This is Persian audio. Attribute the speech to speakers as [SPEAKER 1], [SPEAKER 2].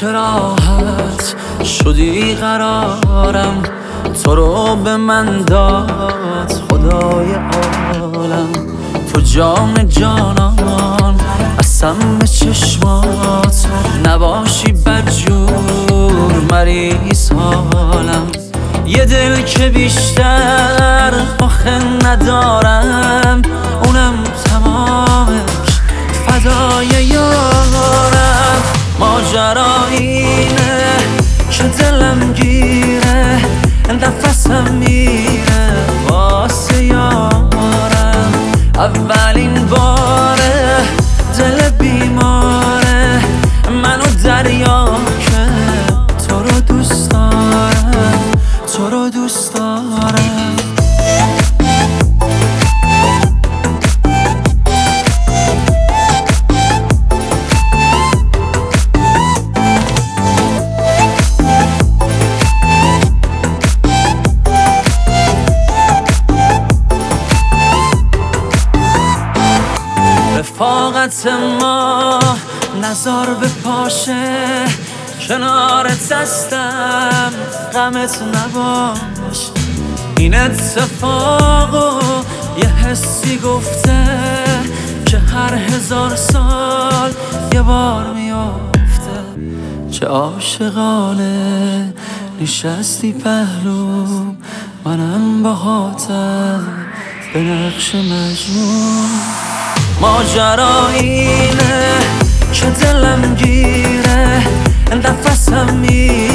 [SPEAKER 1] که راحت شدی قرارم، تو رو به من داد خدای عالم. تو جان جانان قسم به چشمات، نباشی بدجور مریض حالم. یه دل که بیشتر آخه ندارم، اونم تمامش فدای یارم. ماجرا اینه که دلم گیره، نفسم میره واسه یارم. اولین باره دل بیماره منو دریا که تو رو دوست دارم، تو رو دوست دارم. رفاقت ما نزار به پاشه، کنارت هستم غمت نباش. این اتفاقو یه حسی گفته که هر 1000 سال یه بار میافته. چه عاشقانه نشستی پهلوم، منم باهاتم به نقش مجنون. ماجرا اینه که دلم گیره، نفسم میره